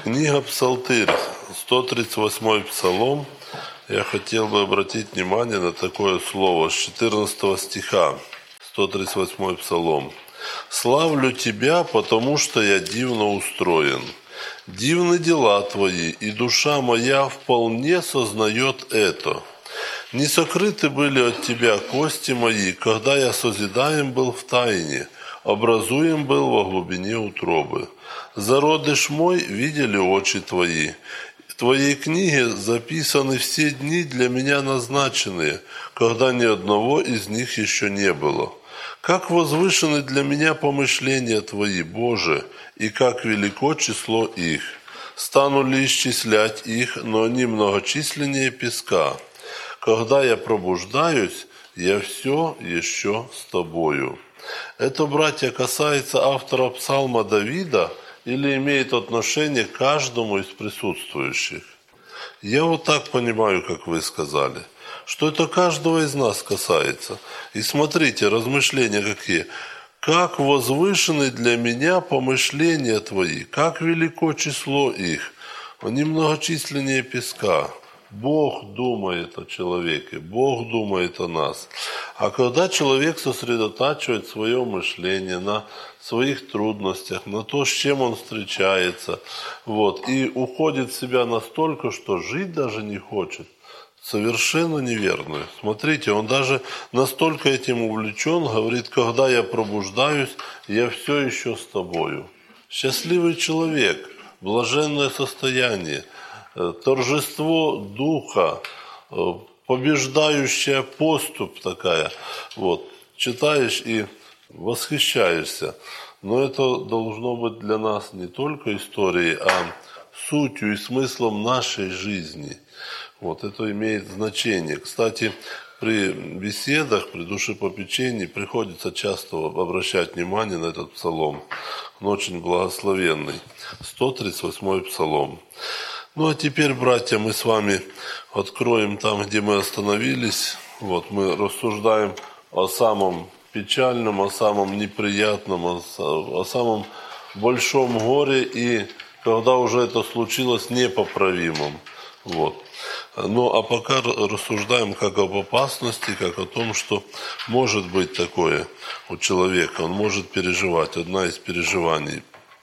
Книга Псалтырь, 138-й псалом. Я хотел бы обратить внимание на такое слово с 14 стиха, 138-й псалом. «Славлю Тебя, потому что я дивно устроен. Дивны дела Твои, и душа моя вполне сознает это. Не сокрыты были от Тебя кости мои, когда я созидаем был в тайне, образуем был во глубине утробы. Зародыш мой видели очи Твои. В Твоей книге записаны все дни для меня назначенные, когда ни одного из них еще не было. Как возвышены для меня помышления Твои, Боже, и как велико число их. Стану ли исчислять их, но они многочисленнее песка. Когда я пробуждаюсь, я все еще с Тобою». Это, братья, касается автора псалма Давида или имеет отношение к каждому из присутствующих? Я вот так понимаю, как вы сказали, что это каждого из нас касается. И смотрите, размышления какие. «Как возвышены для меня помышления Твои, как велико число их, они многочисленнее песка». Бог думает о человеке, Бог думает о нас. А когда человек сосредотачивает свое мышление на своих трудностях, на то, с чем он встречается, и уходит в себя настолько, что жить даже не хочет, совершенно неверно. Смотрите, он даже настолько этим увлечен, говорит: когда я пробуждаюсь, я все еще с Тобою. Счастливый человек, блаженное состояние, торжество духа, побеждающая поступь такая. Читаешь и восхищаешься. Но это должно быть для нас не только историей, а сутью и смыслом нашей жизни. Это имеет значение. Кстати, при беседах, при душепопечении приходится часто обращать внимание на этот псалом. Он очень благословенный. 138-й псалом. А теперь, братья, мы с вами откроем там, где мы остановились. Мы рассуждаем о самом печальном, о самом неприятном, о самом большом горе, и когда уже это случилось, непоправимом. А пока рассуждаем как об опасности, как о том, что может быть такое у человека. Он может переживать. Одна из переживаний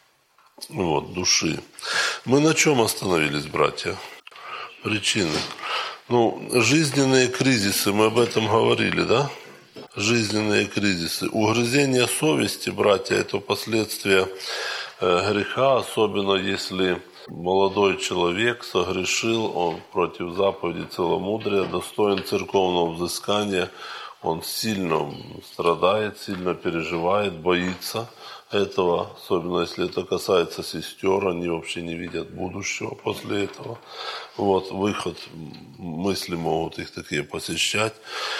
души. Мы на чем остановились, братья? Причины. Жизненные кризисы, мы об этом говорили, да? Жизненные кризисы. Угрызение совести, братья, это последствия греха, особенно если молодой человек согрешил, он против заповеди целомудрия, достоин церковного взыскания, он сильно страдает, сильно переживает, боится этого, особенно если это касается сестер, они вообще не видят будущего после этого. Выход, мысли могут их такие посещать.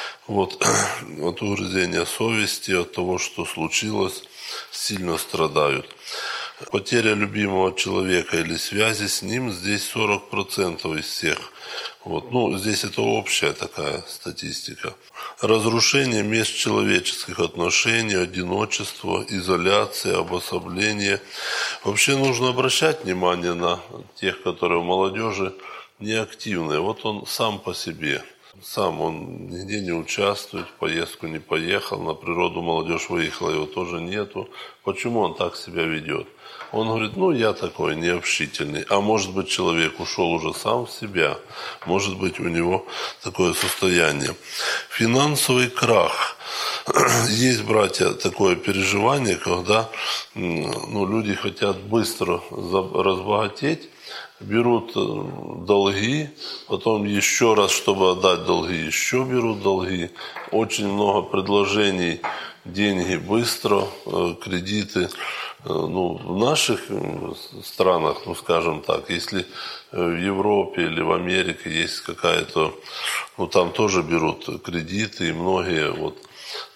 От угрызения совести, от того, что случилось, сильно страдают. Потеря любимого человека или связи с ним, здесь 40% из всех. Здесь это общая такая статистика. Разрушение межчеловеческих отношений, одиночество, изоляция, обособление. Вообще нужно обращать внимание на тех, которые в молодежи неактивные. Он сам по себе. Сам он нигде не участвует, в поездку не поехал, на природу молодежь выехала, его тоже нету. Почему он так себя ведет? Он говорит: я такой необщительный. А может быть, человек ушел уже сам в себя. Может быть, у него такое состояние. Финансовый крах. Есть, братья, такое переживание, когда люди хотят быстро разбогатеть, берут долги, потом еще раз, чтобы отдать долги, еще берут долги. Очень много предложений, деньги быстро, кредиты. В наших странах, скажем так, если в Европе или в Америке есть какая-то, там тоже берут кредиты, и многие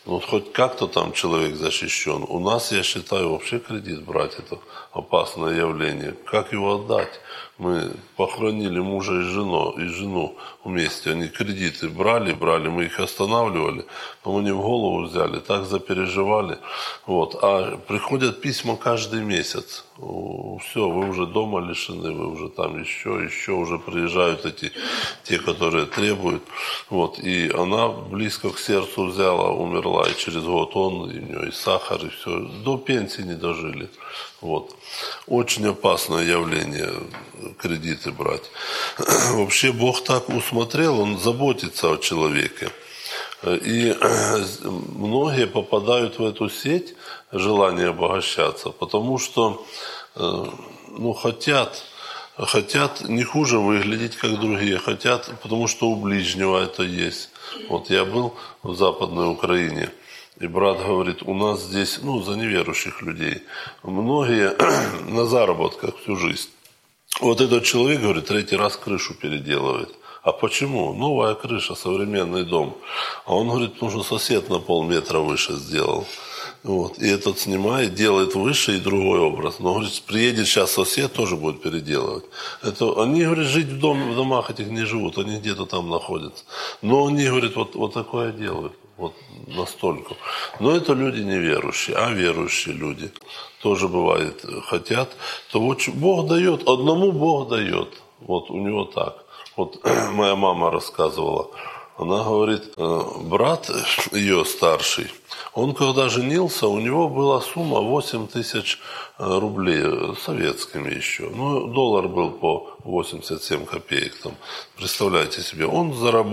Ну, вот хоть как-то там человек защищен. У нас, я считаю, вообще кредит брать – это опасное явление. Как его отдать? Мы похоронили мужа и жену вместе. Они кредиты брали, мы их останавливали, но мы не в голову взяли, так запереживали. Вот. А приходят письма каждый месяц. Все, вы уже дома лишены, вы уже там еще уже приезжают те, которые требуют. Вот. И она близко к сердцу взяла, умерла, и через год и у нее и сахар, и все. До пенсии не дожили. Вот. Очень опасное явление кредиты брать. Вообще Бог так усмотрел, Он заботится о человеке. И многие попадают в эту сеть желания обогащаться, потому что хотят не хуже выглядеть, как другие, хотят, потому что у ближнего это есть. Вот я был в Западной Украине, и брат говорит, у нас здесь, за неверующих людей, многие на заработках всю жизнь. Вот этот человек, говорит, 3-й раз крышу переделывает. А почему? Новая крыша, современный дом. А он говорит, потому что сосед на полметра выше сделал. Вот. И этот снимает, делает выше и другой образ. Но, говорит, приедет сейчас сосед, тоже будет переделывать. Они, говорит, жить в домах этих не живут, они где-то там находятся. Но они, говорит, вот такое делают. Вот настолько. Но это люди неверующие, а верующие люди тоже бывает хотят. То вот Бог дает, одному Бог дает. Вот у него так. Вот моя мама рассказывала. Она говорит, брат ее старший, он когда женился, у него была сумма 8 тысяч рублей советскими еще. Доллар был по 87 копеек. Там. Представляете себе, он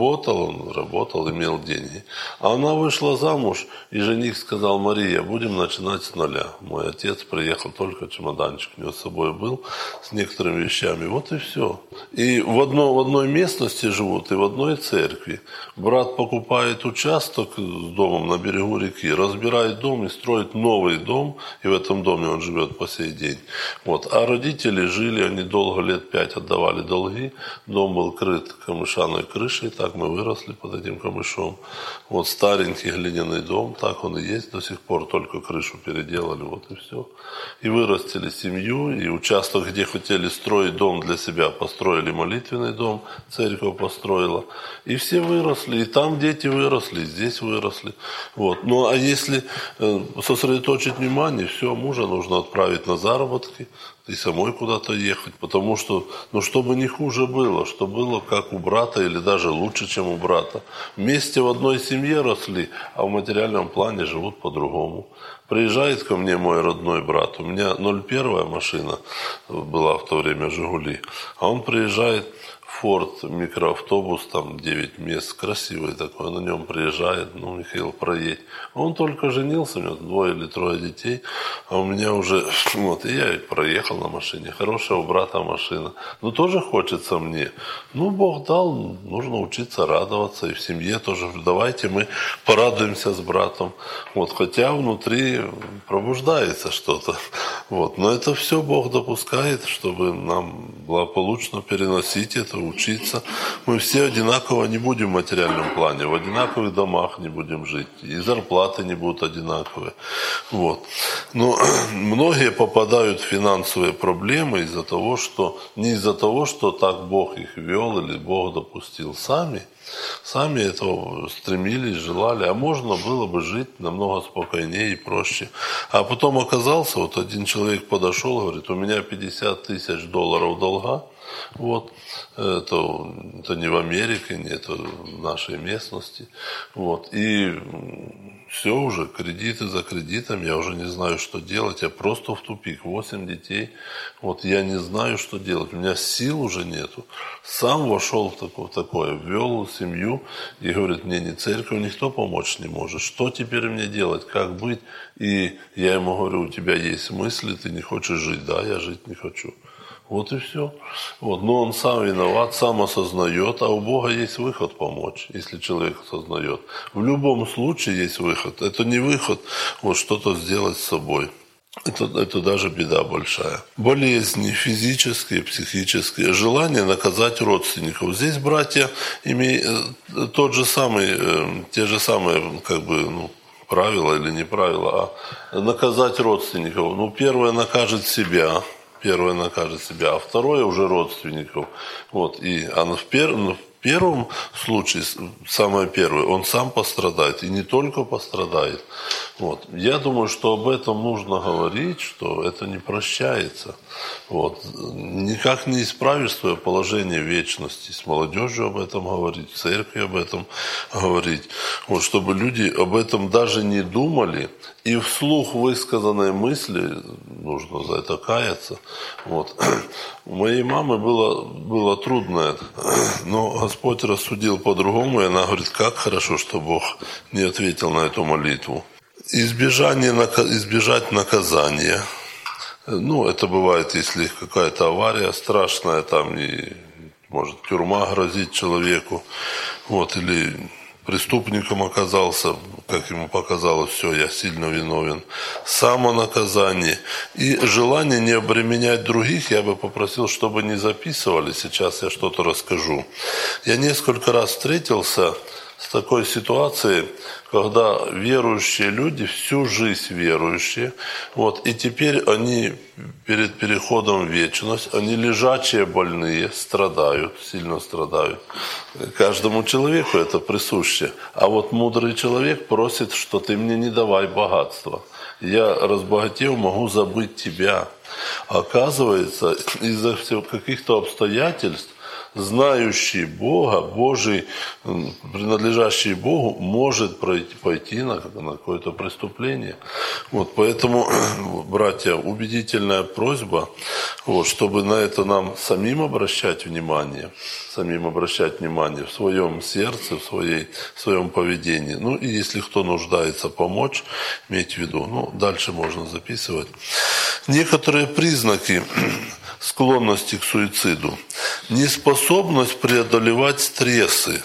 работал, имел деньги. А она вышла замуж, и жених сказал, Мария, будем начинать с нуля. Мой отец приехал, только чемоданчик у него с собой был, с некоторыми вещами. Вот и все. И в одной местности живут, и в одной церкви. Брат покупает участок с домом на берегу реки, разбирает дом и строит новый дом, и в этом доме он живет по сей день. Вот. А родители жили, они долго, лет 5 отдавали долги, дом был крыт камышаной крышей, так мы выросли под этим камышом. Вот старенький глиняный дом, так он и есть до сих пор, только крышу переделали, вот и все. И вырастили семью, и участок, где хотели строить дом для себя, построили молитвенный дом, церковь построила, и все выросли, и там дети выросли, и здесь выросли. Вот. Ну а если сосредоточить внимание, все, мужа нужно отправить на заработки, и самой куда-то ехать, потому что, чтобы не хуже было, что было как у брата или даже лучше, чем у брата. Вместе в одной семье росли, а в материальном плане живут по-другому. Приезжает ко мне мой родной брат, у меня 01 машина была в то время, «Жигули», а он приезжает, Форд, микроавтобус, там 9 мест, красивый такой, на нем приезжает, Михаил, проедь. Он только женился, у него 2 или 3 детей, а у меня уже, и я ведь проехал на машине, хорошая у брата машина. Тоже хочется мне. Бог дал, нужно учиться радоваться, и в семье тоже, давайте мы порадуемся с братом. Хотя внутри пробуждается что-то. Но это все Бог допускает, чтобы нам благополучно переносить это, учиться. Мы все одинаково не будем в материальном плане, в одинаковых домах не будем жить, и зарплаты не будут одинаковые. Но многие попадают в финансовые проблемы из-за того, что не из-за того, что так Бог их вел или Бог допустил, сами этого стремились, желали, а можно было бы жить намного спокойнее и проще. А потом оказался, один человек подошел, говорит, у меня $50 тысяч долга, это не в Америке, не это в нашей местности, и все уже, кредиты за кредитом, я уже не знаю, что делать, я просто в тупик, 8 детей, я не знаю, что делать, у меня сил уже нету. Сам вошел в такое, ввел семью и говорит, мне ни церковь, никто помочь не может, что теперь мне делать, как быть? И я ему говорю, у тебя есть мысли, ты не хочешь жить, да, я жить не хочу. И все. Но он сам виноват, сам осознает, а у Бога есть выход помочь, если человек осознает. В любом случае есть выход. Это не выход, что-то сделать с собой. Это даже беда большая. Болезни физические, психические, желание наказать родственников. Здесь братья имеют те же самые правило или не правило, а наказать родственников. Ну, первое накажет себя, а второе уже родственников. Вот. В первом случае, самое первое, он сам пострадает, и не только пострадает. Вот. Я думаю, что об этом нужно говорить, что это не прощается. Вот. Никак не исправишь свое положение в вечности. С молодежью об этом говорить, в церкви об этом говорить. Вот, чтобы люди об этом даже не думали, и вслух высказанные мысли, нужно за это каяться. Вот. У моей мамы было трудно это, но Господь рассудил по-другому, и она говорит, как хорошо, что Бог не ответил на эту молитву. Избежать наказания. Ну, это бывает, если какая-то авария страшная, там, и, может, тюрьма грозит человеку, вот, или преступником оказался, как ему показалось, все, я сильно виновен. Самонаказание и желание не обременять других, я бы попросил, чтобы не записывали, сейчас я что-то расскажу. Я несколько раз встретился с такой ситуацией, когда верующие люди, всю жизнь верующие, вот, и теперь они перед переходом в вечность, они лежачие больные, страдают, сильно страдают. Каждому человеку это присуще. А вот мудрый человек просит, что ты мне не давай богатства. Я, разбогатев, могу забыть тебя. Оказывается, из-за каких-то обстоятельств, знающий Бога, Божий, принадлежащий Богу, может пойти на какое-то преступление. Вот, поэтому, братья, убедительная просьба, вот, чтобы на это нам самим обращать внимание в своем сердце, в своем поведении. Ну и если кто нуждается помочь, иметь в виду. Ну, дальше можно записывать. Некоторые признаки склонности к суициду. Неспособность преодолевать стрессы.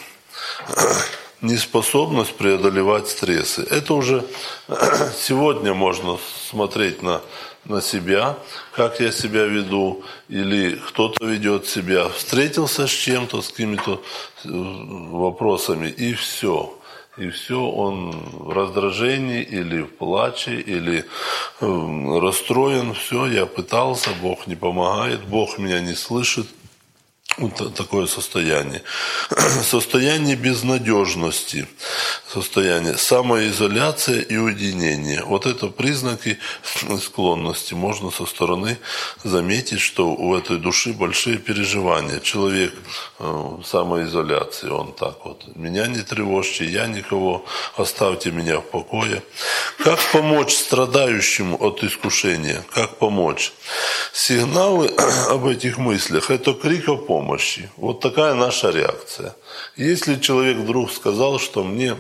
Это уже сегодня можно смотреть на себя, как я себя веду, или кто-то ведет себя. Встретился с чем-то, с какими-то вопросами, и все. И все, он в раздражении или в плаче, или расстроен. Все, я пытался, Бог не помогает, Бог меня не слышит. Вот такое состояние. Состояние безнадежности, состояние самоизоляция и уединение. Вот это признаки склонности. Можно со стороны заметить, что у этой души большие переживания. Человек в самоизоляции, он так вот. Меня не тревожьте, я никого, оставьте меня в покое. Как помочь страдающему от искушения? Как помочь? Сигналы об этих мыслях – это крик о помощи. Вот такая наша реакция. Если человек вдруг сказал, что мне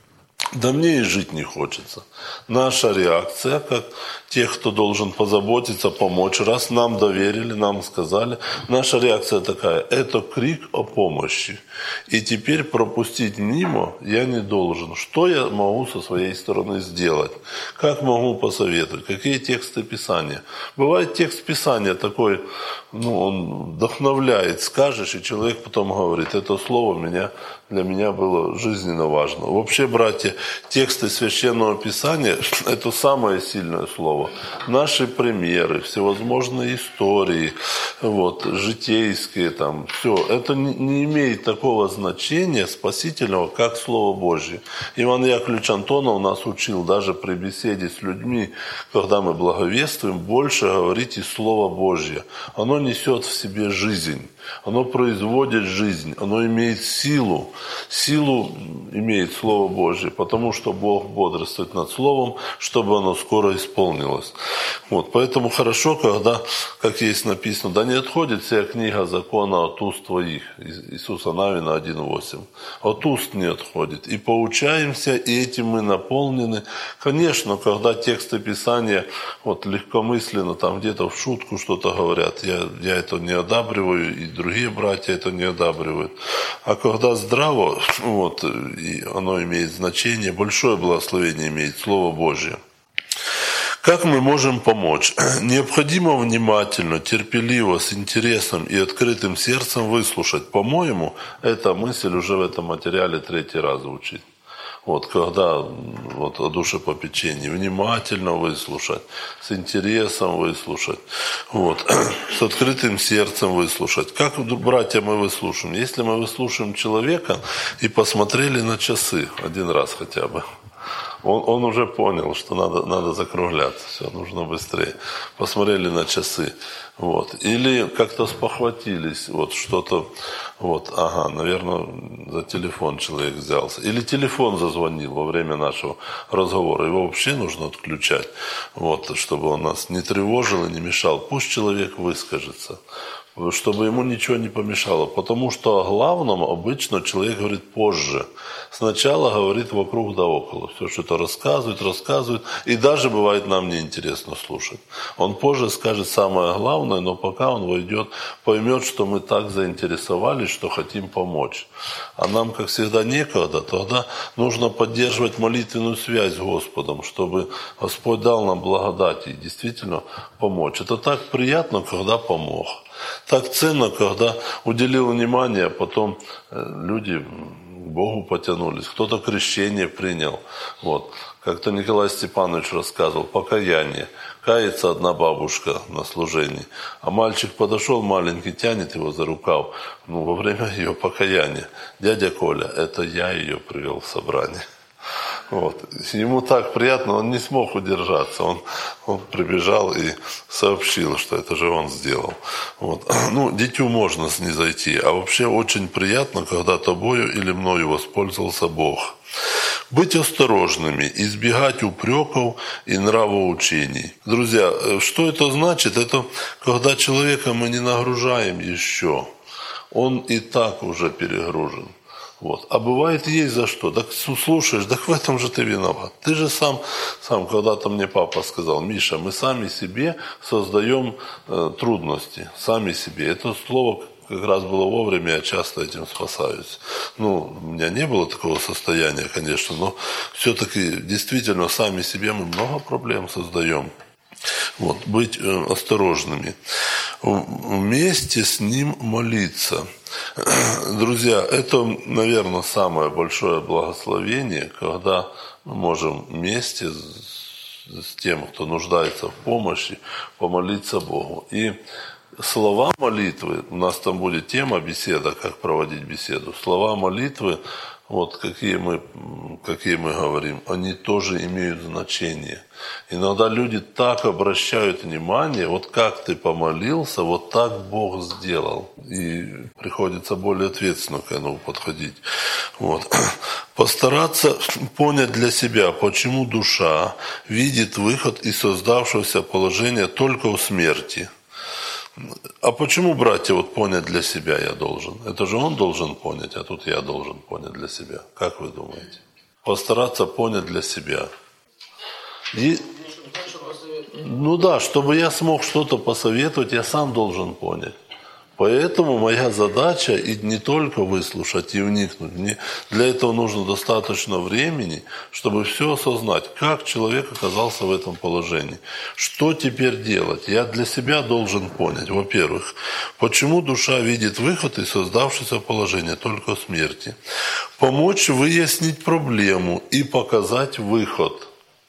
и жить не хочется. Наша реакция, как тех, кто должен позаботиться, помочь, раз нам доверили, нам сказали, наша реакция такая, это крик о помощи. И теперь пропустить мимо я не должен. Что я могу со своей стороны сделать? Как могу посоветовать? Какие тексты Писания? Бывает текст Писания такой, он вдохновляет, скажешь, и человек потом говорит, это слово для меня было жизненно важно. Вообще, братья, тексты Священного Писания – это самое сильное слово. Наши примеры, всевозможные истории, житейские, все. Это не имеет такого значения спасительного, как Слово Божье. Иван Яковлевич Антонов нас учил даже при беседе с людьми, когда мы благовествуем, больше говорите Слово Божье. Оно несет в себе жизнь. Оно производит жизнь, оно имеет силу. Силу имеет Слово Божье, потому что Бог бодрствует над Словом, чтобы оно скоро исполнилось. Поэтому хорошо, когда, как есть написано, да не отходит вся книга закона от уст твоих, Иисуса Навина 1:8. От уст не отходит. И поучаемся, и этим мы наполнены. Конечно, когда тексты Писания легкомысленно, где-то в шутку что-то говорят, я это не одабриваю, и другие братья это не одабривают. А когда здраво, и оно имеет значение, большое благословение имеет Слово Божье. Как мы можем помочь? Необходимо внимательно, терпеливо, с интересом и открытым сердцем выслушать. По-моему, эта мысль уже в этом материале 3-й раз звучит. Вот, когда вот, о душепопечении, внимательно выслушать, с интересом выслушать, вот, с открытым сердцем выслушать. Как, братья, мы выслушаем? Если мы выслушаем человека и посмотрели на часы один раз хотя бы, он уже понял, что надо закругляться, все, нужно быстрее. Посмотрели на часы. Вот. Или как-то спохватились, вот что-то, вот, наверное, за телефон человек взялся. Или телефон зазвонил во время нашего разговора. Его вообще нужно отключать, вот, чтобы он нас не тревожил и не мешал. Пусть человек выскажется, чтобы ему ничего не помешало. Потому что о главном обычно человек говорит позже. Сначала говорит вокруг да около. Все что-то рассказывает. И даже бывает нам неинтересно слушать. Он позже скажет самое главное, но пока он войдет, поймет, что мы так заинтересовались, что хотим помочь. А нам, как всегда, некогда. Тогда нужно поддерживать молитвенную связь с Господом, чтобы Господь дал нам благодать и действительно помочь. Это так приятно, когда помог. Так ценно, когда уделил внимание, а потом люди к Богу потянулись, кто-то крещение принял. Вот. Как-то Николай Степанович рассказывал, покаяние. Кается одна бабушка на служении, а мальчик подошел маленький, тянет его за рукав, во время ее покаяния. Дядя Коля, это я ее привел в собрание. Вот. Ему так приятно, он не смог удержаться. Он прибежал и сообщил, что это же он сделал. Вот. Дитю можно снизойти, а вообще очень приятно, когда тобою или мною воспользовался Бог. Быть осторожными, избегать упреков и нравоучений. Друзья, что это значит? Это когда человека мы не нагружаем еще. Он и так уже перегружен. Вот. А бывает есть за что. Так слушаешь, так в этом же ты виноват. Ты же сам когда-то мне папа сказал, Миша, мы сами себе создаем трудности. Сами себе. Это слово как раз было вовремя, я часто этим спасаюсь. У меня не было такого состояния, конечно, но все-таки действительно сами себе мы много проблем создаем. Вот, быть осторожными. Вместе с ним молиться. Друзья, это, наверное, самое большое благословение, когда мы можем вместе с тем, кто нуждается в помощи, помолиться Богу. И слова молитвы, у нас там будет тема беседа, как проводить беседу. Слова молитвы, вот какие мы говорим, они тоже имеют значение. Иногда люди так обращают внимание, вот как ты помолился, вот так Бог сделал. И приходится более ответственно к этому подходить. Вот. Постараться понять для себя, почему душа видит выход из создавшегося положения только в смерти. А почему, братья, вот понять для себя я должен? Это же он должен понять, а тут я должен понять для себя. Как вы думаете? Постараться понять для себя. Чтобы я смог что-то посоветовать, я сам должен понять. Поэтому моя задача и не только выслушать и вникнуть. Мне для этого нужно достаточно времени, чтобы все осознать, как человек оказался в этом положении. Что теперь делать? Я для себя должен понять, во-первых, почему душа видит выход из создавшегося положения только в смерти. Помочь выяснить проблему и показать выход.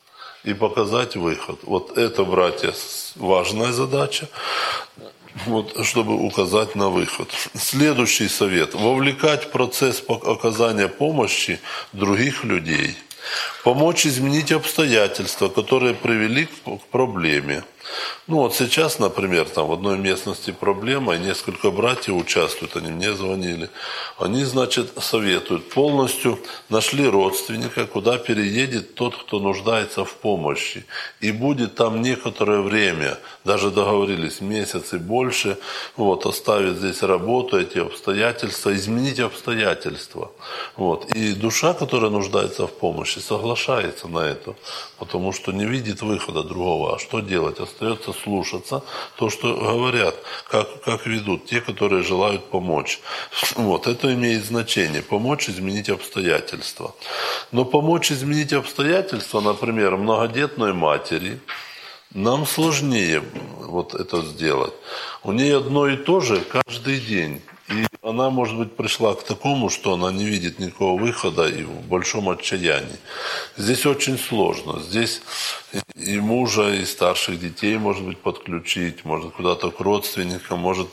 Вот это, братья, важная задача. Вот, чтобы указать на выход. Следующий совет. Вовлекать в процесс оказания помощи других людей. Помочь изменить обстоятельства, которые привели к проблеме. Вот сейчас, например, там в одной местности проблема, и несколько братьев участвуют, они мне звонили. Они, советуют, полностью нашли родственника, куда переедет тот, кто нуждается в помощи. И будет там некоторое время, даже договорились, месяц и больше, вот, оставить здесь работу, эти обстоятельства, изменить обстоятельства. Вот. И душа, которая нуждается в помощи, соглашается на это, потому что не видит выхода другого. А что делать? Остается слушаться то, что говорят, как ведут те, которые желают помочь. Вот, это имеет значение. Помочь изменить обстоятельства. Но помочь изменить обстоятельства, например, многодетной матери, нам сложнее вот это сделать. У нее одно и то же каждый день. И она, может быть, пришла к такому, что она не видит никакого выхода и в большом отчаянии. Здесь очень сложно. Здесь и мужа, и старших детей, может быть, подключить, может куда-то к родственникам, может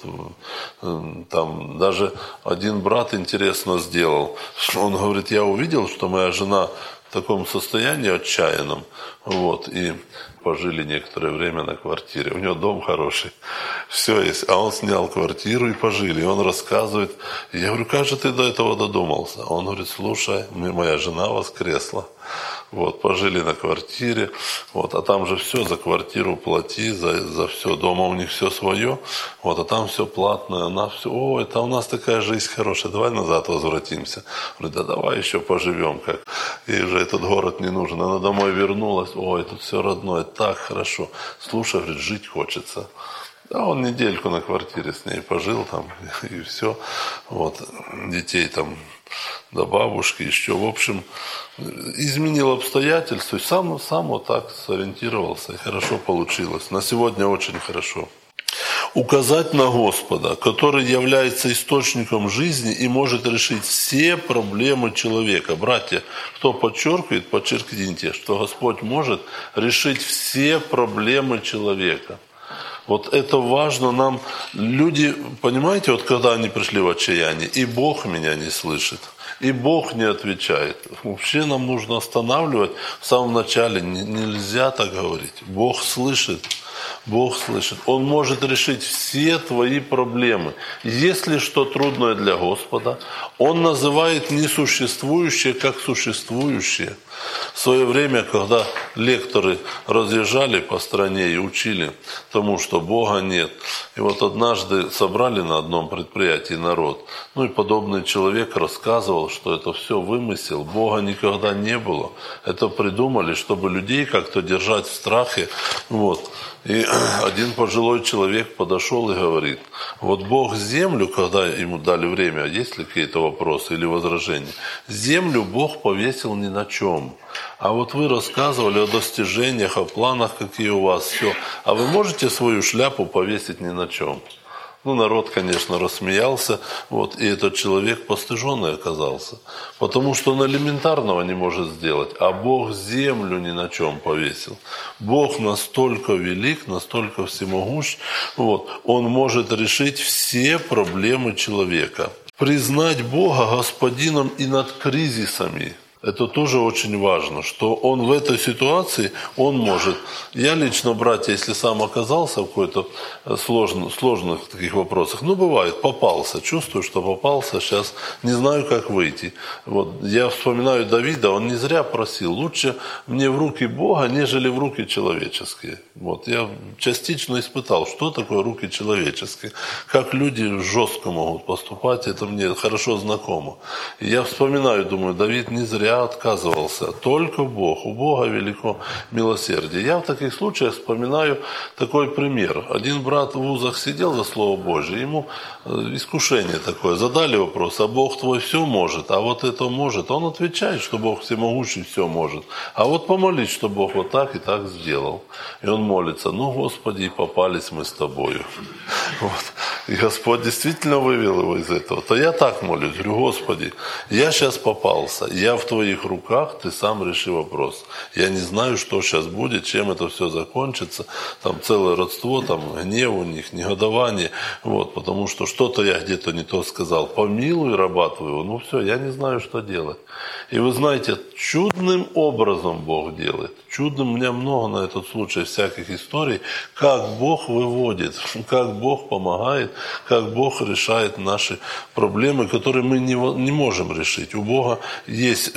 там даже один брат интересно сделал. Он говорит, я увидел, что моя жена в таком состоянии отчаянном, вот, и пожили некоторое время на квартире. У него дом хороший, все есть. А он снял квартиру и пожили. И он рассказывает. Я говорю, как же ты до этого додумался? Он говорит, слушай, моя жена воскресла. Вот, пожили на квартире, вот, а там же все, за квартиру плати, за все, дома у них все свое, вот, а там все платное, она все, о, это у нас такая жизнь хорошая, давай назад возвратимся. Говорит, да давай еще поживем, как, ей же этот город не нужен. Она домой вернулась, ой, тут все родное, так хорошо. Слушай, говорит, жить хочется. Да, он недельку на квартире с ней пожил там, и все, вот, детей там до бабушки еще, в общем, изменил обстоятельства, сам вот так сориентировался, и хорошо получилось. На сегодня очень хорошо. Указать на Господа, который является источником жизни и может решить все проблемы человека. Братья, кто подчеркивает, подчеркните, что Господь может решить все проблемы человека. Вот это важно нам. Люди, понимаете, вот когда они пришли в отчаяние, и Бог меня не слышит, и Бог не отвечает. Вообще нам нужно останавливать в самом начале. Нельзя так говорить. Бог слышит. Бог слышит. Он может решить все твои проблемы. Если что трудное для Господа, Он называет несуществующее как существующее. В свое время, когда лекторы разъезжали по стране и учили тому, что Бога нет, и вот однажды собрали на одном предприятии народ, ну и подобный человек рассказывал, что это все вымысел, Бога никогда не было. Это придумали, чтобы людей как-то держать в страхе. Вот. И один пожилой человек подошел и говорит, вот Бог землю, когда ему дали время, есть ли какие-то вопросы или возражения, землю Бог повесил ни на чем. А вот вы рассказывали о достижениях, о планах, какие у вас, все. А вы можете свою шляпу повесить ни на чем? Ну, народ, конечно, рассмеялся, вот, и этот человек постыженный оказался. Потому что он элементарного не может сделать, а Бог землю ни на чем повесил. Бог настолько велик, настолько всемогущ, вот, Он может решить все проблемы человека. Признать Бога господином и над кризисами. Это тоже очень важно, что он в этой ситуации, он может. Я лично, братья, если сам оказался в какой-то сложных таких вопросах, ну, бывает, попался, чувствую, что попался, сейчас не знаю, как выйти. Вот, я вспоминаю Давида, он не зря просил, лучше мне в руки Бога, нежели в руки человеческие. Вот, я частично испытал, что такое руки человеческие, как люди жестко могут поступать, это мне хорошо знакомо. И я вспоминаю, думаю, Давид не зря отказывался. Только Бог. У Бога велико милосердие. Я в таких случаях вспоминаю такой пример. Один брат в вузах сидел за Слово Божие, ему искушение такое. Задали вопрос, а Бог твой все может, а вот это может. Он отвечает, что Бог всемогущий все может. А вот помолись, что Бог вот так и так сделал. И он молится, ну, Господи, и попались мы с тобою. Вот. И Господь действительно вывел его из этого. То я так молюсь, говорю, Господи, я сейчас попался, я в Твоих руках, Ты сам реши вопрос. Я не знаю, что сейчас будет, чем это все закончится. Там целое родство, там гнев у них, негодование. Вот, потому что что-то я где-то не то сказал. Помилуй раба Твоего. Ну все, я не знаю, что делать. И вы знаете, чудным образом Бог делает. Чудным, у меня много на этот случай всяких историй, как Бог выводит, как Бог помогает, как Бог решает наши проблемы, которые мы не можем решить. У Бога есть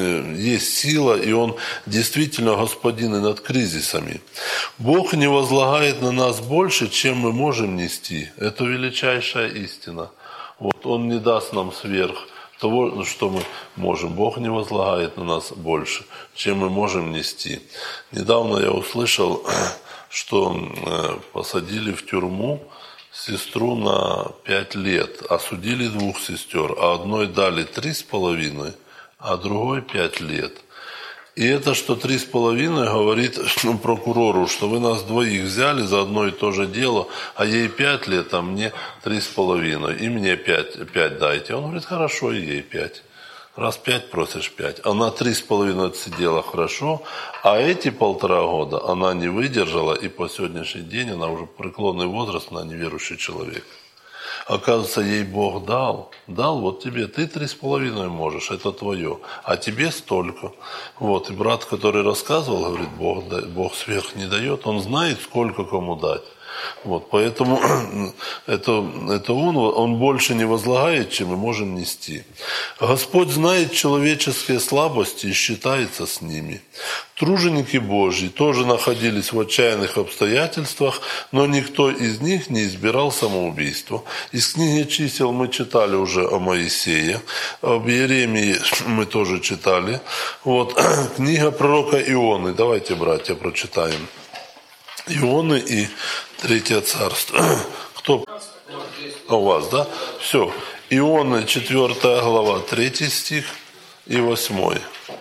сила, и Он действительно господин и над кризисами. Бог не возлагает на нас больше, чем мы можем нести. Это величайшая истина. Вот, Он не даст нам сверх того, что мы можем. Бог не возлагает на нас больше, чем мы можем нести. Недавно я услышал, что посадили в тюрьму сестру на 5 лет. Осудили 2 сестер, а одной дали 3,5, а другой 5 лет. И это, что 3,5 говорит прокурору, что вы нас двоих взяли за одно и то же дело, а ей 5 лет, а мне 3,5, и мне 5 дайте. Он говорит, хорошо, и ей 5. Раз 5 просишь 5. Она 3,5 отсидела хорошо, а эти 1,5 года она не выдержала, и по сегодняшний день она уже преклонный возраст, она неверующий человек. Оказывается, ей Бог дал, вот тебе, ты 3,5 можешь, это твое, а тебе столько. Вот, и брат, который рассказывал, говорит, Бог сверх не дает, он знает, сколько кому дать. Вот, поэтому это он больше не возлагает, чем мы можем нести. Господь знает человеческие слабости и считается с ними. Труженики Божьи тоже находились в отчаянных обстоятельствах, но никто из них не избирал самоубийство. Из книги чисел мы читали уже о Моисее, об Иеремии мы тоже читали. Вот, книга пророка Ионы, давайте, братья, прочитаем. Ионы и 3 царство. Кто? У вас, да? Все. Ионы, 4 глава, 3 стих и 8.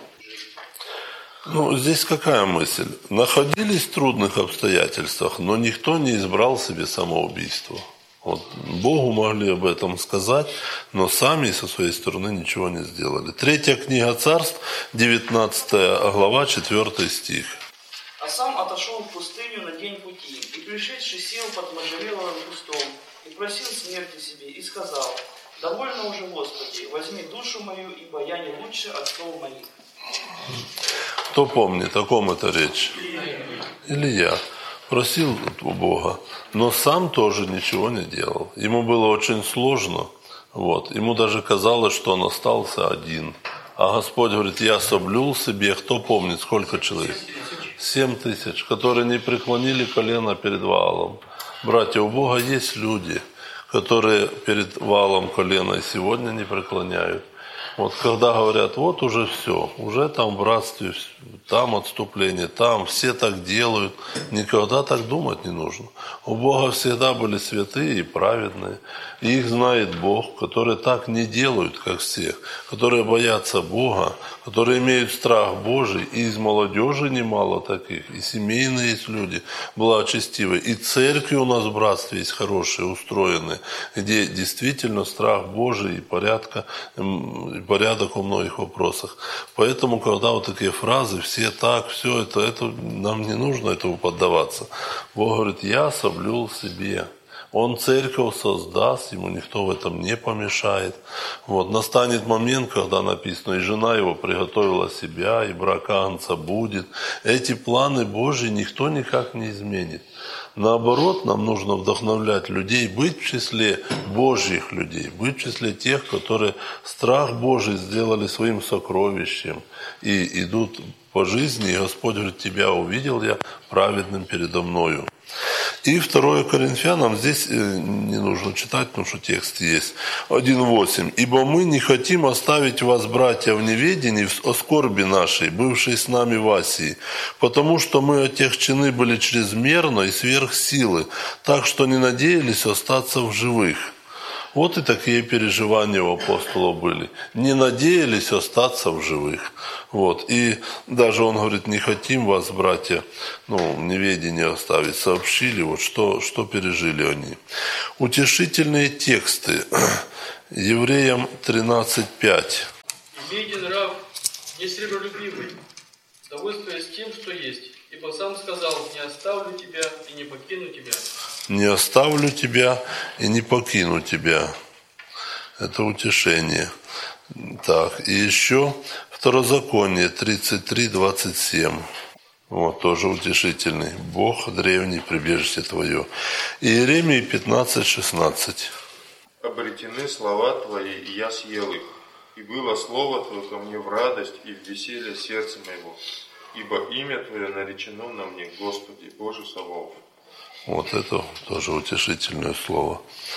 Здесь какая мысль? Находились в трудных обстоятельствах, но никто не избрал себе самоубийство. Вот, Богу могли об этом сказать, но сами со своей стороны ничего не сделали. 3 книга царств, 19 глава, 4 стих. А сам отошел в пустыню на день пути, и пришедший сел под можжевеловым кустом, и просил смерти себе, и сказал, довольно уже, Господи, возьми душу мою, ибо я не лучше отцов моих. Кто помнит, о ком это речь? Илья просил у Бога, но сам тоже ничего не делал. Ему было очень сложно, вот. Ему даже казалось, что он остался один. А Господь говорит, я соблюл себе, кто помнит, сколько человек? 7 тысяч, которые не преклонили колено перед Ваалом. Братья, у Бога есть люди, которые перед Ваалом колено и сегодня не преклоняют. Вот когда говорят, вот уже все, уже там в братстве, там отступление, там все так делают, никогда так думать не нужно. У Бога всегда были святые и праведные, и их знает Бог, которые так не делают, как все, которые боятся Бога, которые имеют страх Божий, и из молодежи немало таких, и семейные есть люди благочестивые, и церкви у нас в братстве есть хорошие, устроенные, где действительно страх Божий и порядок во многих вопросах. Поэтому, когда вот такие фразы, все так, все это нам не нужно этому поддаваться. Бог говорит, я соблюл себе. Он церковь создаст, ему никто в этом не помешает. Вот. Настанет момент, когда написано, и жена его приготовила себя, и брак агнца будет. Эти планы Божьи никто никак не изменит. Наоборот, нам нужно вдохновлять людей, быть в числе Божьих людей, быть в числе тех, которые страх Божий сделали своим сокровищем и идут по жизни, и Господь говорит, тебя увидел я праведным передо мною. И 2 Коринфянам, здесь не нужно читать, потому что текст есть, 1:8. «Ибо мы не хотим оставить вас, братья, в неведении о скорби нашей, бывшей с нами в Асии, потому что мы отягчены были чрезмерно и сверх силы, так что не надеялись остаться в живых». Вот и такие переживания у апостолов были. Не надеялись остаться в живых. Вот. И даже он говорит, не хотим вас, братья, в неведении оставить. Сообщили, вот что пережили они. Утешительные тексты. Евреям 13:5. «Имейте нрав несребролюбивый, довольствуясь тем, что есть. Ибо сам сказал, не оставлю тебя и не покину тебя». Не оставлю тебя и не покину тебя. Это утешение. Так, и еще Второзаконие 33:27. Вот, тоже утешительный. Бог древний, прибежище твое. Иеремии 15:16. «Обретены слова твои, и я съел их, и было слово твое ко мне в радость и в веселье сердца моего, ибо имя твое наречено на мне, Господи, Боже Саваоф». Вот это тоже утешительное слово.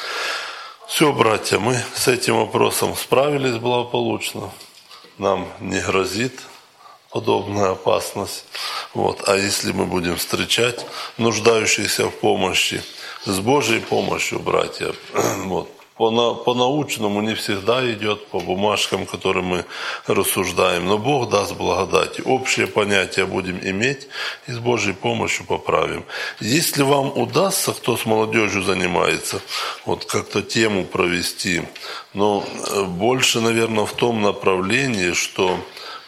Все, братья, мы с этим вопросом справились благополучно. Нам не грозит подобная опасность. Вот. А если мы будем встречать нуждающихся в помощи, с Божьей помощью, братья, вот, по-научному не всегда идет, по бумажкам, которые мы рассуждаем. Но Бог даст благодать. Общее понятие будем иметь и с Божьей помощью поправим. Если вам удастся, кто с молодежью занимается, вот как-то тему провести, но больше, наверное, в том направлении, что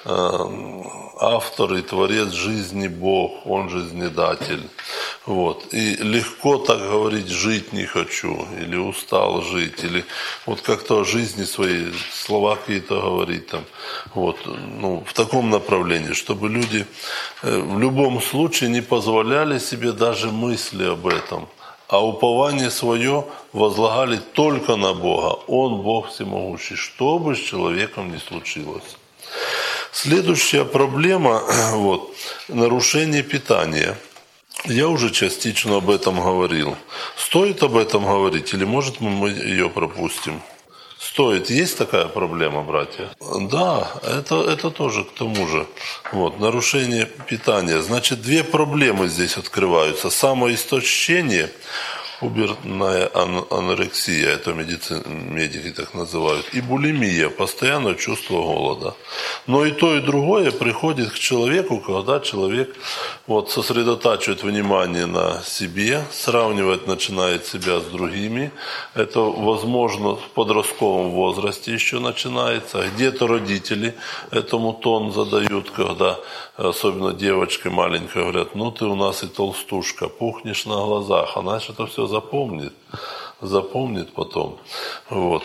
автор и творец жизни Бог, Он жизнедатель. Вот. И легко так говорить: жить не хочу, или устал жить, или вот как-то о жизни своей, слова какие-то говорить там. Вот. Ну, в таком направлении, чтобы люди в любом случае не позволяли себе даже мысли об этом, а упование свое возлагали только на Бога. Он Бог всемогущий, что бы с человеком ни случилось. Следующая проблема – нарушение питания. Я уже частично об этом говорил. Стоит об этом говорить или, может, мы ее пропустим? Стоит. Есть такая проблема, братья? Да, это тоже к тому же. Вот, нарушение питания. Значит, две проблемы здесь открываются. Самоистощение, пубертная анорексия, это медики так называют, и булимия, постоянное чувство голода. Но и то, и другое приходит к человеку, когда человек вот сосредотачивает внимание на себе, сравнивать начинает себя с другими. Это, возможно, в подростковом возрасте еще начинается. Где-то родители этому тон задают, когда особенно девочки маленькие говорят: ну ты у нас и толстушка, пухнешь на глазах. Она что-то все запомнит потом. Вот.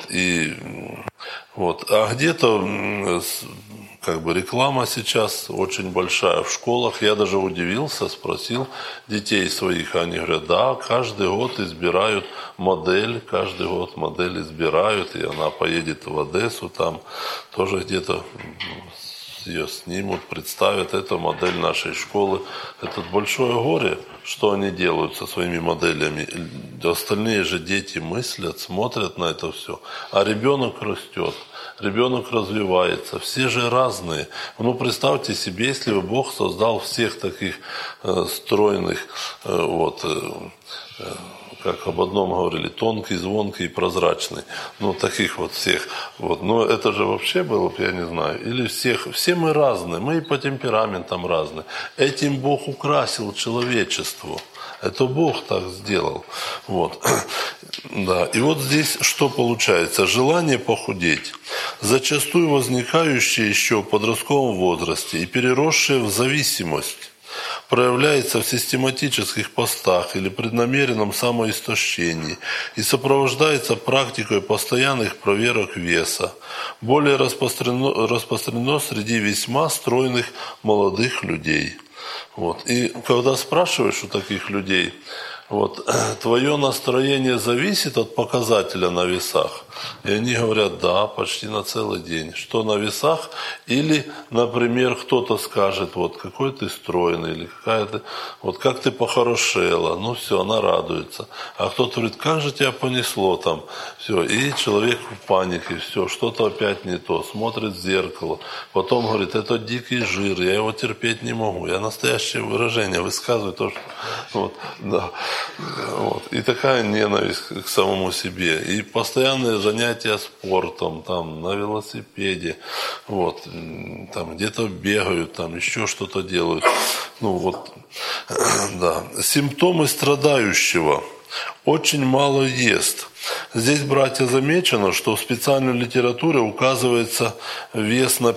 А где-то как бы реклама сейчас очень большая в школах. Я даже удивился, спросил детей своих, они говорят: да, каждый год избирают модель, и она поедет в Одессу, там тоже где-то ее снимут, представят, это модель нашей школы. Это большое горе, что они делают со своими моделями. Остальные же дети мыслят, смотрят на это все. А ребенок растет, ребенок развивается. Все же разные. Ну, представьте себе, если бы Бог создал всех таких стройных, как об одном говорили, тонкий, звонкий и прозрачный. Ну, таких вот всех. Вот. Но это же вообще было бы, я не знаю. Или все мы разные, мы и по темпераментам разные. Этим Бог украсил человечество. Это Бог так сделал. Вот. Да. И вот здесь что получается? Желание похудеть, зачастую возникающее еще в подростковом возрасте и переросшее в зависимость, проявляется в систематических постах или преднамеренном самоистощении и сопровождается практикой постоянных проверок веса. Более распространено среди весьма стройных молодых людей. Вот. И когда спрашиваешь у таких людей: вот, твое настроение зависит от показателя на весах? И они говорят: да, почти на целый день. Что на весах? Или, например, кто-то скажет: вот какой ты стройный, или какая-то, вот как ты похорошела. Ну все, она радуется. А кто-то говорит: как же тебя понесло там. Все, и человек в панике, все, что-то опять не то, смотрит в зеркало. Потом говорит: это дикий жир, я его терпеть не могу. Я настоящее выражение высказываю, то, что вот, да. Вот. И такая ненависть к самому себе. И постоянные занятия спортом, там, на велосипеде, вот, там, где-то бегают, там, еще что-то делают. Ну, вот, да. Симптомы страдающего: очень мало ест. Здесь, братья, замечено, что в специальной литературе указывается вес на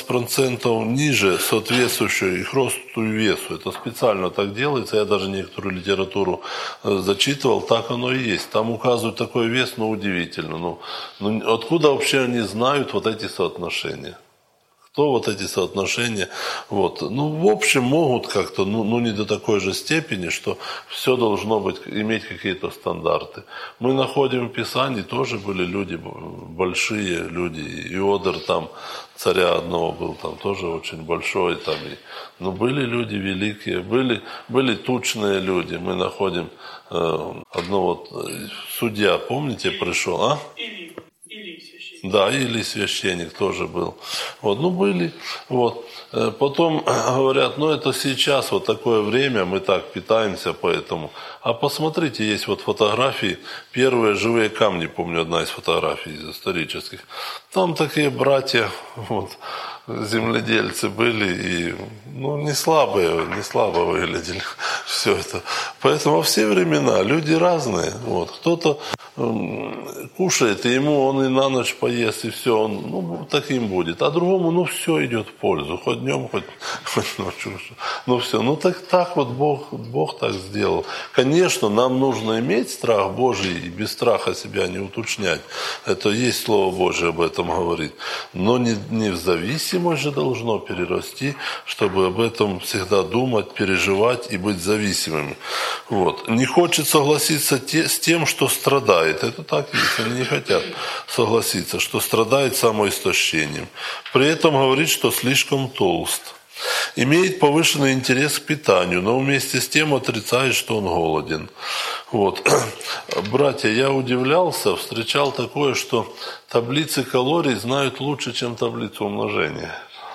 15% ниже соответствующего их росту и весу. Это специально так делается. Я даже некоторую литературу зачитывал, так оно и есть. Там указывают такой вес, но удивительно. Ну, откуда вообще они знают вот эти соотношения? Кто вот эти соотношения? Вот. Ну, в общем, могут как-то, ну, не до такой же степени, что все должно быть, иметь какие-то стандарты. Мы находим в Писании, тоже были люди, большие люди. Иодор там, царя одного был, там тоже очень большой. Там, но были люди великие, были тучные люди. Мы находим одного судья, помните, пришел, а? Или священник. Да, или священник тоже был. Вот, ну, были. Вот. Потом говорят, ну, это сейчас вот такое время, мы так питаемся поэтому. А посмотрите, есть вот фотографии, первые живые камни, помню, одна из фотографий из исторических. Там такие братья, вот, земледельцы были, и, ну, не слабо выглядели все это. Поэтому во все времена люди разные. Вот. Кто-то кушает, и ему он и на ночь поест, и все, он, ну, таким будет. А другому, ну, все идет в пользу. Хоть днем, хоть ночью. Ну, все. Ну, так вот Бог так сделал. Конечно, нам нужно иметь страх Божий и без страха себя не уточнять. Это есть Слово Божие об этом говорит. Но не в зависимость же должно перерасти, чтобы об этом всегда думать, переживать и быть зависимыми. Вот. Не хочет согласиться с тем, что страдает. Это так есть. Они не хотят согласиться, что страдает самоистощением. При этом говорит, что слишком толст. Имеет повышенный интерес к питанию, но вместе с тем отрицает, что он голоден. Вот. Братья, я удивлялся, встречал такое, что таблицы калорий знают лучше, чем таблицу умножения.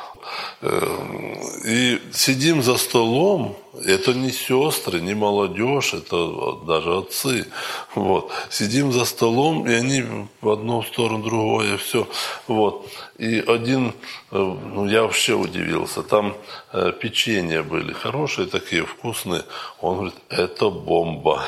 И сидим за столом, это не сестры, не молодежь, это даже отцы. Вот. Сидим за столом, и они в одну сторону, другое, все. Вот. И один, ну, я вообще удивился, там печенья были хорошие, такие вкусные. Он говорит, это бомба.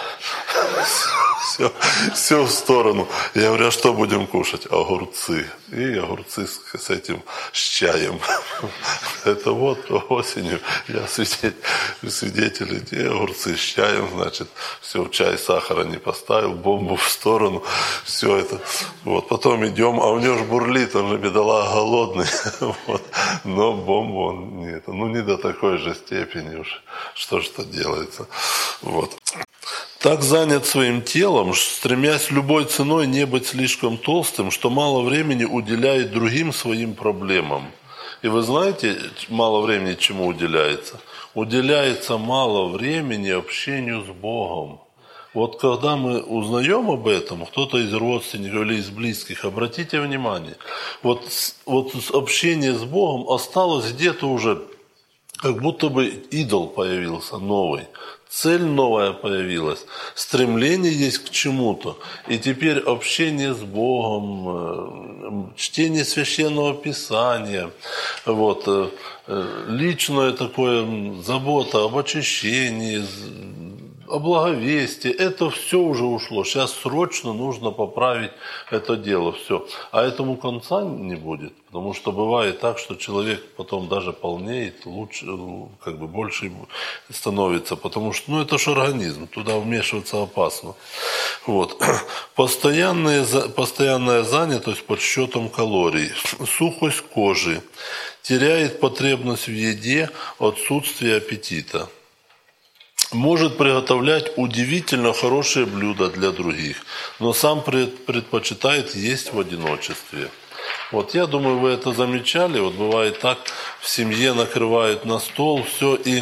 Все в сторону. Я говорю, а что будем кушать? Огурцы. И огурцы с этим, с чаем. Это вот осенью я свидетель, и огурцы с чаем, значит, все, чай, сахара не поставил, бомбу в сторону, все это. Вот, потом идем, а у него же бурлит, он же бедолага голодный. Вот. Но бомбу он не до такой же степени уж, что делается. Вот. Так занят своим телом, стремясь любой ценой не быть слишком толстым, что мало времени уделяет другим своим проблемам. И вы знаете, мало времени чему уделяется? Уделяется мало времени общению с Богом. Вот когда мы узнаем об этом, кто-то из родственников или из близких, обратите внимание, вот общение с Богом осталось где-то уже, как будто бы идол появился новый. Цель новая появилась, стремление есть к чему-то. И теперь общение с Богом, чтение Священного Писания, вот, личное такое забота об очищении, о благовестии, это все уже ушло. Сейчас срочно нужно поправить это дело, все. А этому конца не будет, потому что бывает так, что человек потом даже полнеет, лучше, как бы больше становится, потому что, ну, это же организм, туда вмешиваться опасно. Вот. Постоянная занятость подсчетом калорий, сухость кожи, теряет потребность в еде, отсутствие аппетита. Может приготовлять удивительно хорошие блюда для других, но сам предпочитает есть в одиночестве. Вот я думаю, вы это замечали. Вот бывает так, в семье накрывают на стол, все, и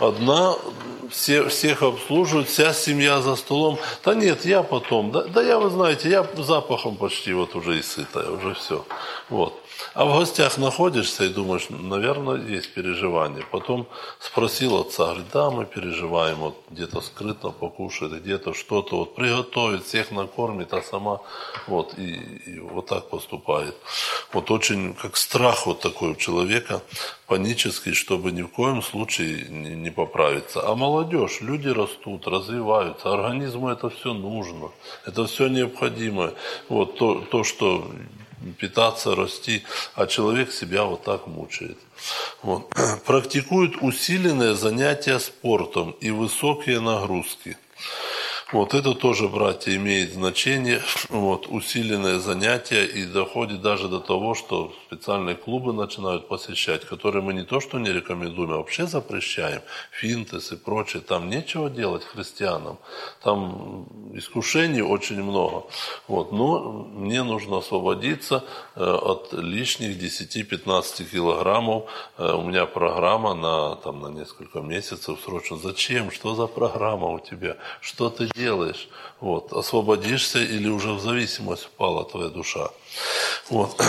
всех обслуживают, вся семья за столом. Да нет, я потом. Да я, вы знаете, я запахом почти вот уже и сытая, уже все. Вот. А в гостях находишься и думаешь, наверное, есть переживания. Потом спросил отца, говорит, да, мы переживаем, вот где-то скрытно покушает, где-то что-то вот приготовит, всех накормит, а сама вот и вот так поступает. Вот очень как страх вот такой у человека, панический, чтобы ни в коем случае не поправиться. А молодежь, люди растут, развиваются, организму это все нужно, это все необходимо. Вот то, что питаться, расти, а человек себя вот так мучает. Вот. Практикуют усиленное занятие спортом и высокие нагрузки. Вот это тоже, братья, имеет значение, вот, усиленное занятие, и доходит даже до того, что специальные клубы начинают посещать, которые мы не то что не рекомендуем, а вообще запрещаем, фитнес и прочее. Там нечего делать христианам, там искушений очень много. Вот, но мне нужно освободиться от лишних 10-15 килограммов. У меня программа на несколько месяцев срочно. Зачем? Что за программа у тебя? Что ты делаешь, вот, освободишься или уже в зависимость впала твоя душа. Вот.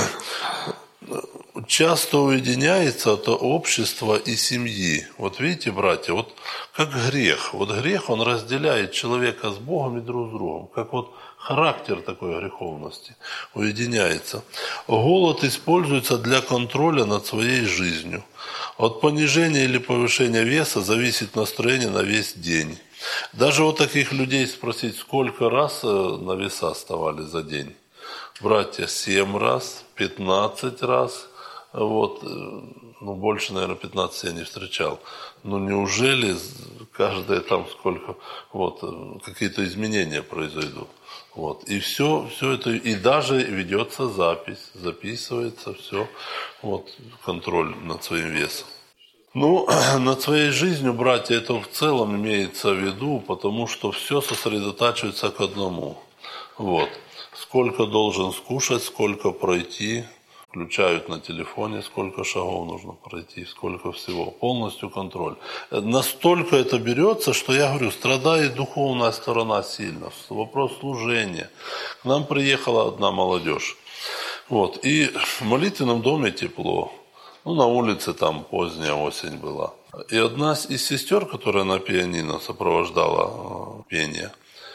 Часто уединяется от общества и семьи. Вот видите, братья, вот как грех. Вот грех, он разделяет человека с Богом и друг с другом. Как вот характер такой греховности уединяется. Голод используется для контроля над своей жизнью. От понижения или повышения веса зависит настроение на весь день. Даже вот таких людей спросить, сколько раз на веса вставали за день. Братья, 7 раз, 15 раз. Вот, ну, больше, наверное, 15 я не встречал. Ну, неужели каждое там сколько, вот, какие-то изменения произойдут? Вот, и все это, и даже ведется запись, записывается все, вот, контроль над своим весом. Ну, над своей жизнью, братья, это в целом имеется в виду, потому что все сосредотачивается к одному. Вот, сколько должен скушать, сколько пройти, включают на телефоне, сколько шагов нужно пройти, сколько всего. Полностью контроль. Настолько это берется, что я говорю, страдает духовная сторона сильно. Вопрос служения. К нам приехала одна молодежь. Вот, и в молитвенном доме тепло. Ну, на улице там поздняя осень была. И одна из сестер, которая на пианино сопровождала пение,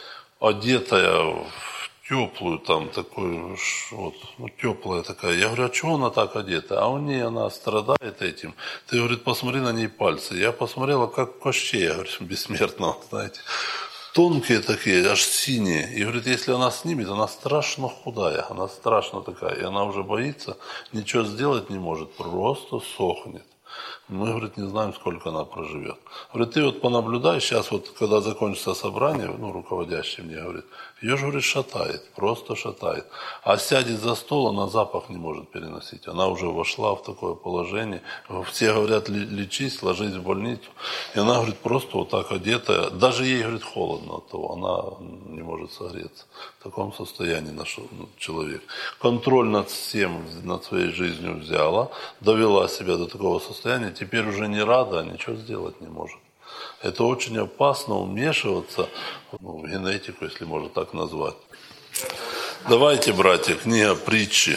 одетая в теплую там такую, вот, ну, теплая такая. Я говорю, а чего она так одета? А у нее она страдает этим. Ты, говорит, посмотри на ней пальцы. Я посмотрела, как Кощей, я говорю, бессмертного, знаете. Тонкие такие, аж синие. И говорит, если она снимет, она страшно худая, она страшно такая. И она уже боится, ничего сделать не может, просто сохнет. Мы, говорит, не знаем, сколько она проживет. Говорит, ты вот понаблюдай, сейчас вот, когда закончится собрание, ну, руководящий мне говорит, ее же, говорит, шатает, просто шатает. А сядет за стол, она запах не может переносить. Она уже вошла в такое положение. Все говорят, лечись, ложись в больницу. И она, говорит, просто вот так одетая. Даже ей, говорит, холодно от того, она не может согреться. В таком состоянии наш человек. Контроль над всем, над своей жизнью взяла, довела себя до такого состояния, теперь уже не рада, а ничего сделать не может. Это очень опасно вмешиваться в генетику, если можно так назвать. Давайте, братья, книга притчи,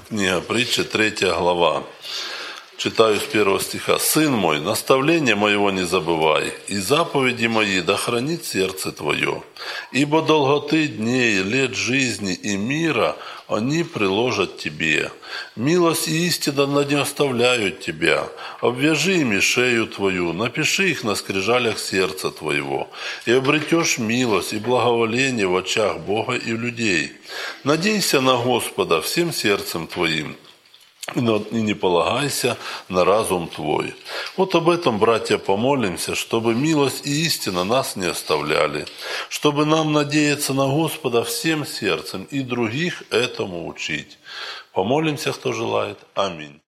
3 глава. Читаю с 1 стиха. «Сын мой, наставление моего не забывай, и заповеди мои да хранит сердце твое, ибо долготы дней, лет жизни и мира они приложат тебе. Милость и истина не оставляют тебя. Обвяжи ими шею твою, напиши их на скрижалях сердца твоего, и обретешь милость и благоволение в очах Бога и людей. Надейся на Господа всем сердцем твоим, и не полагайся на разум твой». Вот об этом, братья, помолимся, чтобы милость и истина нас не оставляли, чтобы нам надеяться на Господа всем сердцем и других этому учить. Помолимся, кто желает. Аминь.